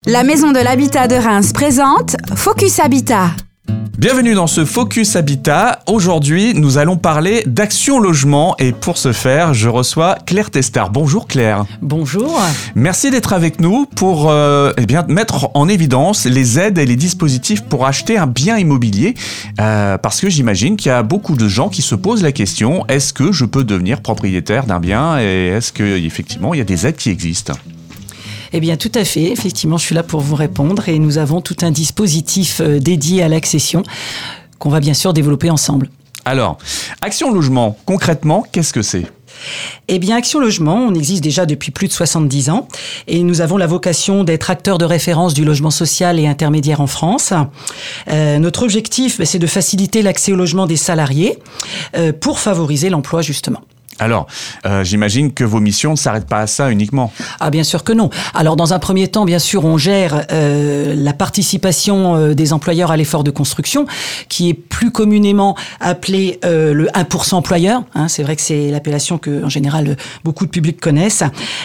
La Maison de l'Habitat de Reims présente Focus Habitat. Bienvenue dans ce Focus Habitat. Aujourd'hui, nous allons parler d'Action Logement et pour ce faire, je reçois Claire Testard. Bonjour Claire. Bonjour. Merci d'être avec nous pour mettre en évidence les aides et les dispositifs pour acheter un bien immobilier. Parce que j'imagine qu'il y a beaucoup de gens qui se posent la question, est-ce que je peux devenir propriétaire d'un bien et est-ce qu'effectivement il y a des aides qui existent ? Eh bien, tout à fait. Effectivement, je suis là pour vous répondre et nous avons tout un dispositif dédié à l'accession qu'on va bien sûr développer ensemble. Alors, Action Logement, concrètement, qu'est-ce que c'est ? Eh bien, Action Logement, on existe déjà depuis plus de 70 ans et nous avons la vocation d'être acteurs de référence du logement social et intermédiaire en France. Notre objectif, c'est de faciliter l'accès au logement des salariés pour favoriser l'emploi, justement. Alors, j'imagine que vos missions ne s'arrêtent pas à ça uniquement. Ah, bien sûr que non. Alors, dans un premier temps, bien sûr, on gère la participation des employeurs à l'effort de construction, qui est plus communément appelé le 1% employeur. C'est vrai que c'est l'appellation que, en général, beaucoup de publics connaissent.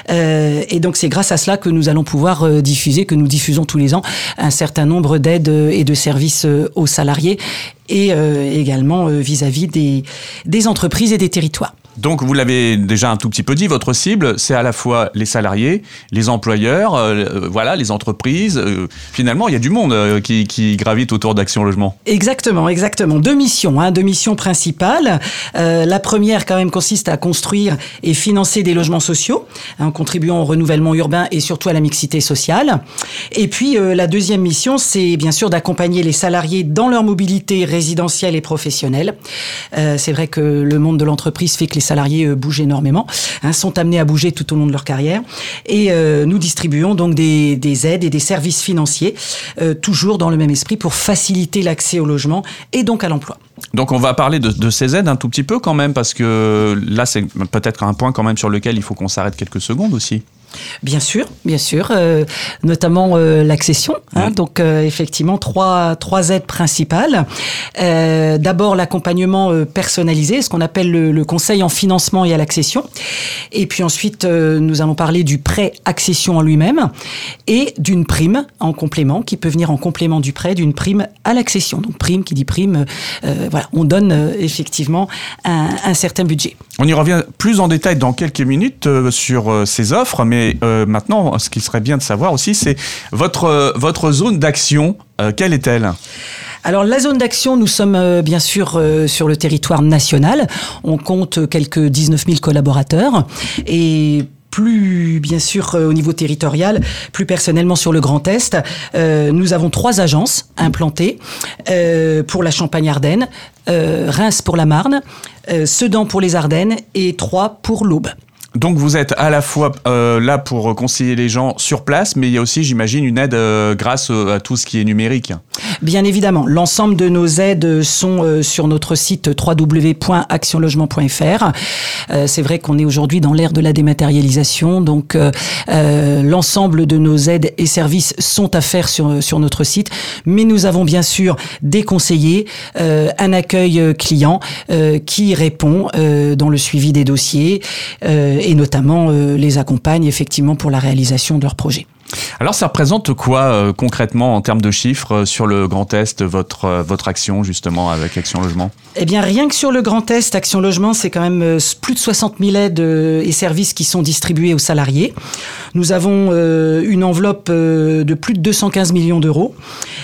Et donc, c'est grâce à cela que nous allons pouvoir diffuser, que nous diffusons tous les ans, un certain nombre d'aides et de services aux salariés et également vis-à-vis des entreprises et des territoires. Donc, vous l'avez déjà un tout petit peu dit, votre cible, c'est à la fois les salariés, les employeurs, les entreprises. Finalement, il y a du monde qui gravite autour d'Action Logement. Exactement. Deux missions principales. La première, quand même, consiste à construire et financer des logements sociaux, en contribuant au renouvellement urbain et surtout à la mixité sociale. Et puis, la deuxième mission, c'est bien sûr d'accompagner les salariés dans leur mobilité résidentielle et professionnelle. C'est vrai que le monde de l'entreprise fait que les salariés bougent énormément, sont amenés à bouger tout au long de leur carrière. Et nous distribuons donc des aides et des services financiers, toujours dans le même esprit, pour faciliter l'accès au logement et donc à l'emploi. Donc on va parler de ces aides un tout petit peu quand même, parce que là c'est peut-être un point quand même sur lequel il faut qu'on s'arrête quelques secondes aussi. Bien sûr, notamment l'accession. Donc effectivement, trois aides principales. D'abord l'accompagnement personnalisé, ce qu'on appelle le conseil en financement et à l'accession. Et puis ensuite, nous allons parler du prêt accession en lui-même et d'une prime en complément, qui peut venir en complément du prêt, d'une prime à l'accession. Donc prime, qui dit prime, on donne effectivement un certain budget. On y revient plus en détail dans quelques minutes sur ces offres, mais maintenant, ce qui serait bien de savoir aussi, c'est votre zone d'action, quelle est-elle ? Alors, la zone d'action, nous sommes bien sûr sur le territoire national. On compte quelques 19 000 collaborateurs et plus, bien sûr, au niveau territorial, plus personnellement sur le Grand Est, nous avons 3 agences implantées pour la Champagne-Ardenne, Reims pour la Marne, Sedan pour les Ardennes et Troyes pour l'Aube. Donc vous êtes à la fois là pour conseiller les gens sur place, mais il y a aussi, j'imagine, une aide grâce à tout ce qui est numérique. Bien évidemment, l'ensemble de nos aides sont sur notre site www.actionlogement.fr. C'est vrai qu'on est aujourd'hui dans l'ère de la dématérialisation, donc l'ensemble de nos aides et services sont à faire sur notre site, mais nous avons bien sûr des conseillers, un accueil client qui répond dans le suivi des dossiers et notamment les accompagne effectivement pour la réalisation de leurs projets. Alors ça représente quoi concrètement en termes de chiffres sur le Grand Est, votre action justement avec Action Logement ? Eh bien rien que sur le Grand Est, Action Logement, c'est quand même plus de 60 000 aides et services qui sont distribués aux salariés. Nous avons une enveloppe de plus de 215 millions d'euros.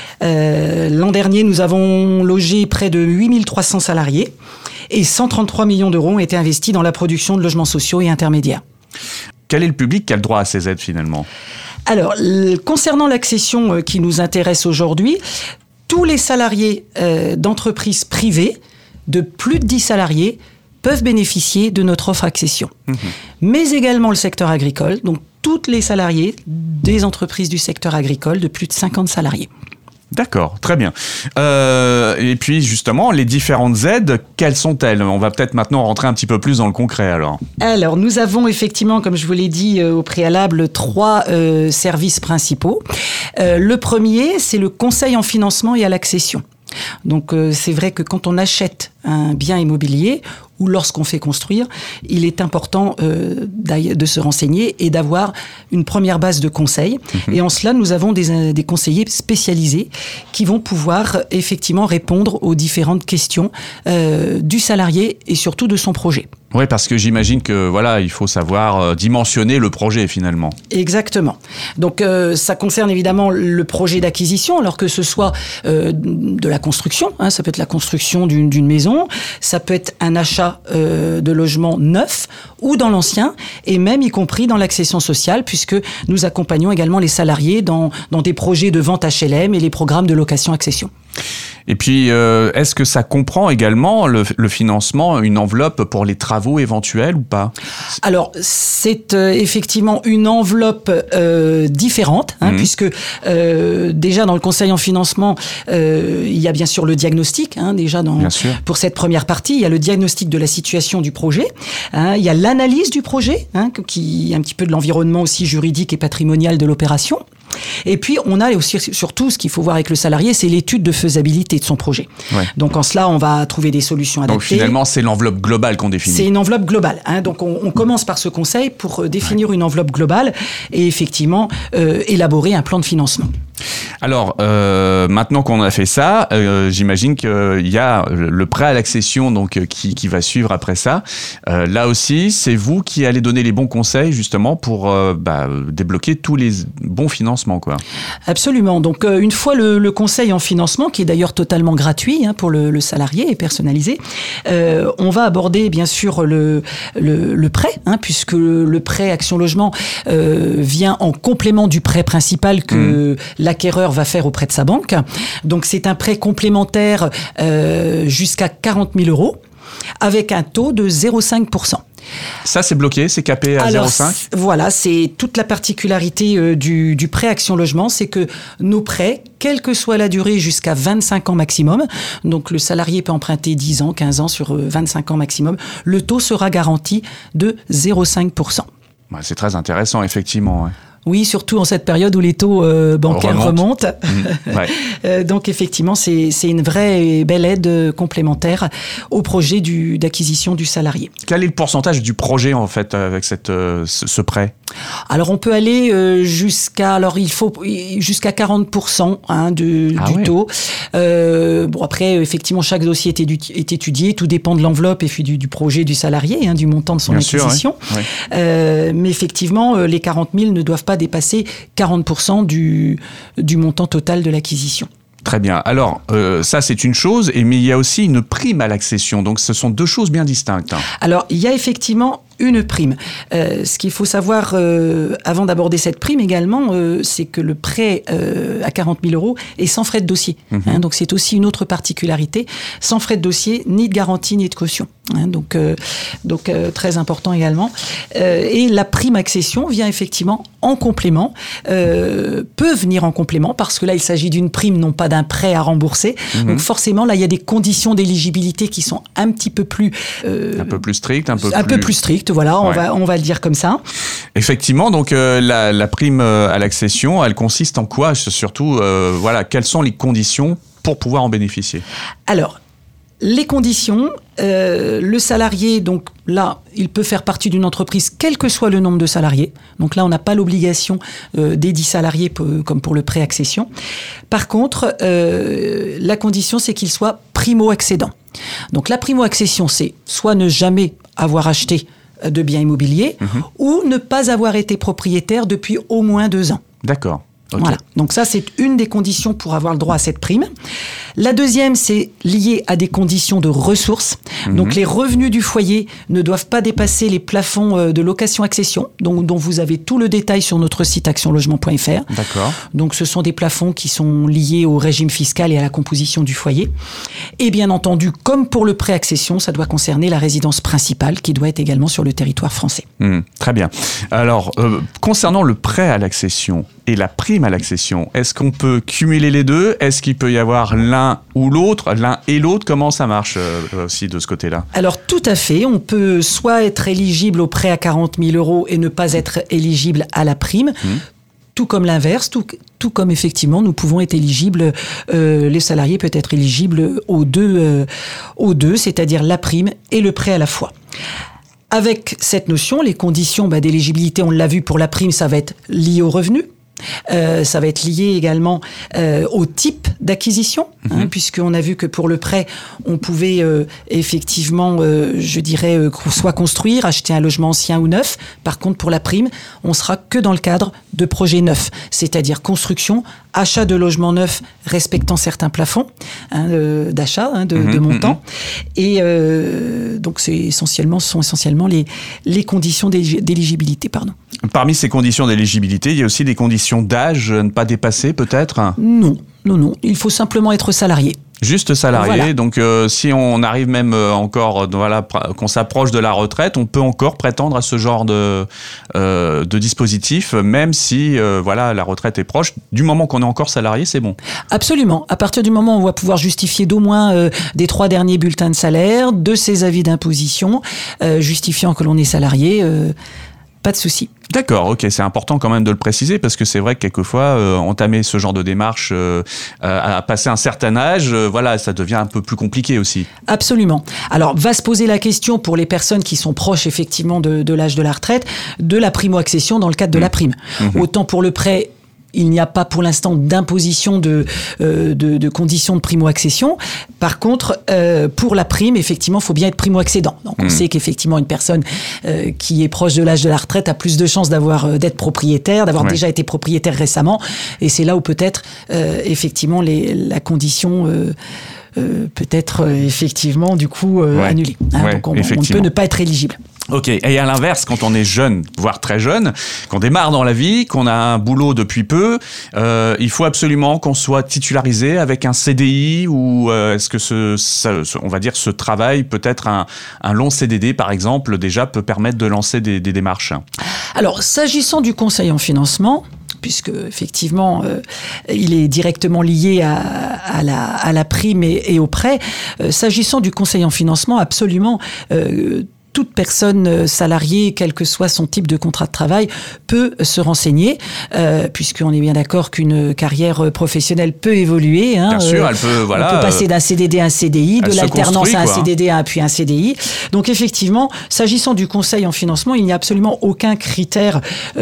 L'an dernier, nous avons logé près de 8 300 salariés et 133 millions d'euros ont été investis dans la production de logements sociaux et intermédiaires. Quel est le public qui a le droit à ces aides finalement ? Alors, concernant l'accession qui nous intéresse aujourd'hui, tous les salariés d'entreprises privées de plus de 10 salariés peuvent bénéficier de notre offre accession. Mais également le secteur agricole, donc tous les salariés des entreprises du secteur agricole de plus de 50 salariés. D'accord, très bien. Et puis justement, les différentes aides, quelles sont-elles ? On va peut-être maintenant rentrer un petit peu plus dans le concret alors. Alors, nous avons effectivement, comme je vous l'ai dit au préalable, 3 services principaux. Le premier, c'est le conseil en financement et à l'accession. Donc c'est vrai que quand on achète un bien immobilier ou lorsqu'on fait construire, il est important de se renseigner et d'avoir une première base de conseils. Et en cela, nous avons des conseillers spécialisés qui vont pouvoir effectivement répondre aux différentes questions du salarié et surtout de son projet. Oui, parce que j'imagine que voilà, il faut savoir dimensionner le projet finalement. Exactement. Donc ça concerne évidemment le projet d'acquisition, alors que ce soit de la construction, hein, ça peut être la construction d'une maison, ça peut être un achat de logement neuf ou dans l'ancien, et même y compris dans l'accession sociale, puisque nous accompagnons également les salariés dans des projets de vente HLM et les programmes de location-accession. Et puis, est-ce que ça comprend également le financement, une enveloppe pour les travaux éventuels ou pas ? Alors, c'est effectivement une enveloppe différente, hein, puisque déjà dans le conseil en financement, il y a bien sûr le diagnostic, hein, déjà pour cette première partie, il y a le diagnostic de la situation du projet, hein, il y a l'analyse du projet, hein, qui est un petit peu de l'environnement aussi juridique et patrimonial de l'opération. Et puis, on a aussi, surtout, ce qu'il faut voir avec le salarié, c'est l'étude de faisabilité de son projet. Ouais. Donc, en cela, on va trouver des solutions adaptées. Donc, finalement, c'est l'enveloppe globale qu'on définit. C'est une enveloppe globale. Hein. Donc, on commence par ce conseil pour définir une enveloppe globale et effectivement élaborer un plan de financement. Alors, maintenant qu'on a fait ça, j'imagine qu'il y a le prêt à l'accession donc, qui va suivre après ça. Là aussi, c'est vous qui allez donner les bons conseils justement pour débloquer tous les bons financements, quoi. Absolument. Donc, une fois le conseil en financement, qui est d'ailleurs totalement gratuit hein, pour le salarié et personnalisé, on va aborder bien sûr le prêt, hein, puisque le prêt Action Logement vient en complément du prêt principal que l'acquéreur va faire auprès de sa banque. Donc, c'est un prêt complémentaire jusqu'à 40 000 € avec un taux de 0,5%. Ça, c'est bloqué, c'est capé à 0,5 ? Voilà, c'est toute la particularité du prêt Action Logement, c'est que nos prêts, quelle que soit la durée, jusqu'à 25 ans maximum, donc le salarié peut emprunter 10 ans, 15 ans sur 25 ans maximum, le taux sera garanti de 0,5%. Ouais, c'est très intéressant, effectivement. Ouais. Oui, surtout en cette période où les taux bancaires remontent. Ouais. Donc effectivement, c'est une vraie et belle aide complémentaire au projet d'acquisition du salarié. Quel est le pourcentage du projet en fait avec ce prêt ? Alors on peut aller jusqu'à 40% hein, du taux. Bon après effectivement chaque dossier est étudié, tout dépend de l'enveloppe et puis du projet du salarié, hein, du montant de son acquisition. Sûr, ouais. Mais effectivement les 40 000 ne doivent pas dépasser 40% du montant total de l'acquisition. Très bien. Alors, ça, c'est une chose, mais il y a aussi une prime à l'accession. Donc, ce sont deux choses bien distinctes. Alors, il y a effectivement une prime. Ce qu'il faut savoir avant d'aborder cette prime également, c'est que le prêt à 40 000 € est sans frais de dossier. Hein, donc, c'est aussi une autre particularité. Sans frais de dossier, ni de garantie, ni de caution. Hein, donc très important également. Et la prime accession vient effectivement en complément, peut venir en complément, parce que là, il s'agit d'une prime, non pas d'un prêt à rembourser. Donc forcément, là, il y a des conditions d'éligibilité qui sont un petit peu plus... un peu plus strictes, un peu plus strictes, voilà, on va le dire comme ça. Effectivement, donc la prime à l'accession, elle consiste en quoi ? Surtout, quelles sont les conditions pour pouvoir en bénéficier ? Alors, les conditions, le salarié, donc là, il peut faire partie d'une entreprise, quel que soit le nombre de salariés. Donc là, on n'a pas l'obligation des 10 salariés comme pour le prêt accession. Par contre, la condition, c'est qu'il soit primo-accédant. Donc la primo-accession, c'est soit ne jamais avoir acheté de biens immobiliers ou ne pas avoir été propriétaire depuis au moins 2 ans. D'accord. Okay. Voilà. Donc ça, c'est une des conditions pour avoir le droit à cette prime. La deuxième, c'est lié à des conditions de ressources. Donc les revenus du foyer ne doivent pas dépasser les plafonds de location-accession, dont vous avez tout le détail sur notre site actionlogement.fr. D'accord. Donc ce sont des plafonds qui sont liés au régime fiscal et à la composition du foyer. Et bien entendu, comme pour le prêt accession, ça doit concerner la résidence principale qui doit être également sur le territoire français. Très bien. Alors, concernant le prêt à l'accession et la prime à l'accession, est-ce qu'on peut cumuler les deux ? Est-ce qu'il peut y avoir l'un ou l'autre, l'un et l'autre ? Comment ça marche aussi de ce côté-là ? Alors tout à fait, on peut soit être éligible au prêt à 40 000 € et ne pas être éligible à la prime. tout comme l'inverse, tout comme effectivement nous pouvons être éligibles, les salariés peuvent être éligibles aux deux, c'est-à-dire la prime et le prêt à la fois. Avec cette notion, les conditions d'éligibilité, on l'a vu pour la prime, ça va être lié au revenu. Ça va être lié également au type d'acquisition, puisqu'on a vu que pour le prêt, on pouvait effectivement, soit construire, acheter un logement ancien ou neuf. Par contre, pour la prime, on sera que dans le cadre de projets neufs, c'est-à-dire construction, achat de logements neufs respectant certains plafonds d'achat, de montant. Et donc, ce sont essentiellement les conditions d'éligibilité. Parmi ces conditions d'éligibilité, il y a aussi des conditions d'âge à ne pas dépasser, peut-être ? Non. Il faut simplement être salarié. Juste salarié. Voilà. Donc, si on arrive même encore, qu'on s'approche de la retraite, on peut encore prétendre à ce genre de dispositif, même si, la retraite est proche. Du moment qu'on est encore salarié, c'est bon. Absolument. À partir du moment où on va pouvoir justifier d'au moins des 3 derniers bulletins de salaire, de ses avis d'imposition, justifiant que l'on est salarié, pas de souci. D'accord, ok, c'est important quand même de le préciser parce que c'est vrai que quelquefois, entamer ce genre de démarche à passer un certain âge, ça devient un peu plus compliqué aussi. Absolument. Alors, va se poser la question pour les personnes qui sont proches effectivement de l'âge de la retraite, de la primo-accession dans le cadre de la prime. Autant pour le prêt, il n'y a pas pour l'instant d'imposition de conditions de primo-accession. Par contre, pour la prime, effectivement, il faut bien être primo-accédant. Donc, on sait qu'effectivement, une personne qui est proche de l'âge de la retraite a plus de chances d'être propriétaire, d'avoir déjà été propriétaire récemment. Et c'est là où peut-être, effectivement, la condition peut être effectivement, du coup, annulée. Donc, on peut ne pas être éligible. Ok, et à l'inverse, quand on est jeune, voire très jeune, qu'on démarre dans la vie, qu'on a un boulot depuis peu, il faut absolument qu'on soit titularisé avec un CDI ou est-ce que ce travail, peut-être un long CDD par exemple, déjà peut permettre de lancer des démarches ? Alors, s'agissant du conseil en financement, puisque effectivement il est directement lié à la prime et au prêt, s'agissant du conseil en financement, absolument toute personne salariée, quel que soit son type de contrat de travail, peut se renseigner, puisqu'on est bien d'accord qu'une carrière professionnelle peut évoluer. Bien sûr, elle peut, on peut passer d'un CDD à un CDI, de l'alternance à un CDD puis un CDI. Donc effectivement, s'agissant du conseil en financement, il n'y a absolument aucun critère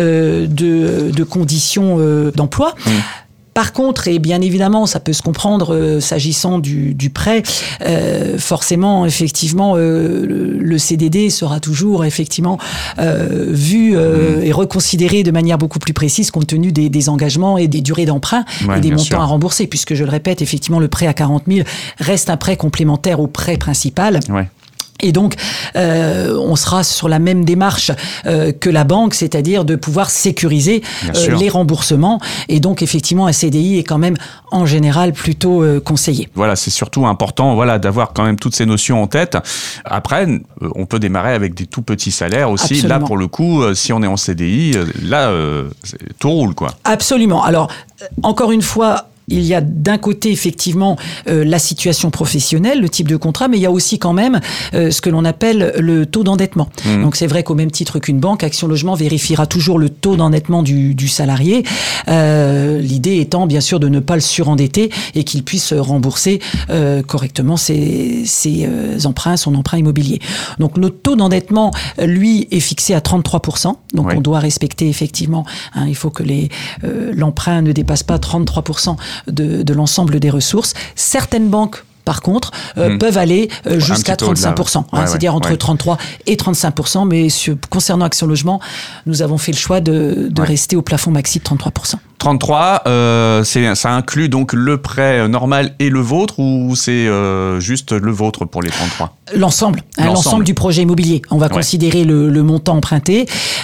de conditions d'emploi. Par contre, et bien évidemment, ça peut se comprendre s'agissant du prêt, forcément, effectivement, le CDD sera toujours effectivement vu et reconsidéré de manière beaucoup plus précise compte tenu des engagements et des durées d'emprunt et des montants à rembourser, puisque je le répète, effectivement, le prêt à 40 000 reste un prêt complémentaire au prêt principal. Ouais. Et donc, on sera sur la même démarche que la banque, c'est-à-dire de pouvoir sécuriser les remboursements. Et donc, effectivement, un CDI est quand même, en général, plutôt conseillé. Voilà, c'est surtout important d'avoir quand même toutes ces notions en tête. Après, on peut démarrer avec des tout petits salaires aussi. Absolument. Là, pour le coup, si on est en CDI, tout roule, quoi. Absolument. Alors, encore une fois, il y a d'un côté effectivement la situation professionnelle, le type de contrat, mais il y a aussi quand même ce que l'on appelle le taux d'endettement. Donc c'est vrai qu'au même titre qu'une banque, Action Logement vérifiera toujours le taux d'endettement du salarié. L'idée étant bien sûr de ne pas le surendetter et qu'il puisse rembourser correctement ses emprunts, son emprunt immobilier. Donc notre taux d'endettement, lui, est fixé à 33%. Donc on doit respecter effectivement, il faut que l'emprunt ne dépasse pas 33% de l'ensemble des ressources. Certaines banques, par contre, peuvent aller jusqu'à 35%. C'est-à-dire entre 33 et 35%. Mais concernant Action Logement, nous avons fait le choix de rester au plafond maxi de 33%. 33, ça inclut donc le prêt normal et le vôtre ou c'est juste le vôtre pour les 33 ? L'ensemble du projet immobilier. On va considérer le montant emprunté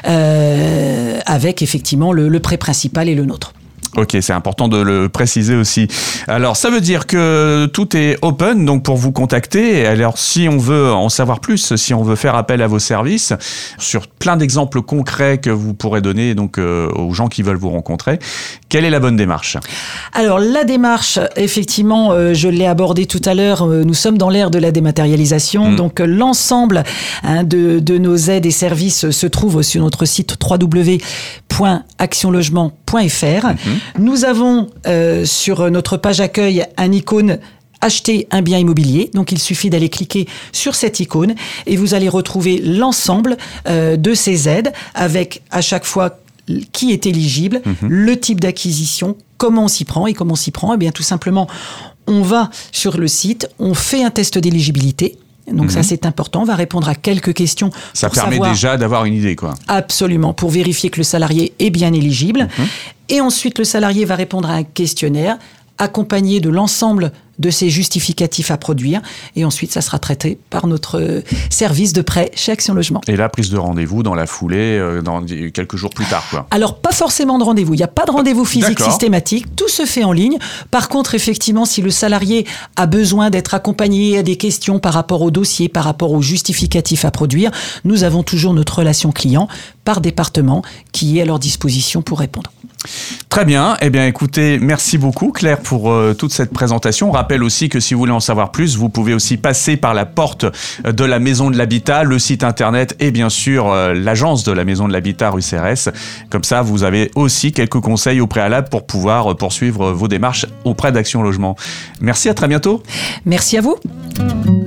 avec effectivement le prêt principal et le nôtre. Ok, c'est important de le préciser aussi. Alors, ça veut dire que tout est open, donc pour vous contacter. Alors, si on veut en savoir plus, si on veut faire appel à vos services, sur plein d'exemples concrets que vous pourrez donner donc aux gens qui veulent vous rencontrer, quelle est la bonne démarche ? Alors, la démarche, effectivement, je l'ai abordée tout à l'heure, nous sommes dans l'ère de la dématérialisation, donc l'ensemble de nos aides et services se trouve sur notre site www.actionlogement.fr. action-logement.fr. Nous avons sur notre page accueil un icône acheter un bien immobilier. Donc, il suffit d'aller cliquer sur cette icône et vous allez retrouver l'ensemble de ces aides avec à chaque fois qui est éligible, le type d'acquisition, comment on s'y prend. Et comment on s'y prend? Eh bien, tout simplement, on va sur le site, on fait un test d'éligibilité. Donc ça, c'est important. On va répondre à quelques questions. Ça permet déjà d'avoir une idée, quoi. Absolument, pour vérifier que le salarié est bien éligible. Et ensuite, le salarié va répondre à un questionnaire accompagné de l'ensemble de ces justificatifs à produire. Et ensuite, ça sera traité par notre service de prêt chez Action Logement. Et là, prise de rendez-vous dans la foulée, dans quelques jours plus tard, quoi. Alors, pas forcément de rendez-vous. Il n'y a pas de rendez-vous physique systématique. Tout se fait en ligne. Par contre, effectivement, si le salarié a besoin d'être accompagné à des questions par rapport au dossier, par rapport aux justificatifs à produire, nous avons toujours notre relation client par département qui est à leur disposition pour répondre. Très bien. Eh bien, écoutez, merci beaucoup, Claire, pour toute cette présentation. On rappelle aussi que si vous voulez en savoir plus, vous pouvez aussi passer par la porte de la Maison de l'Habitat, le site internet et bien sûr l'agence de la Maison de l'Habitat rue Cérès. Comme ça, vous avez aussi quelques conseils au préalable pour pouvoir poursuivre vos démarches auprès d'Action Logement. Merci, à très bientôt. Merci à vous.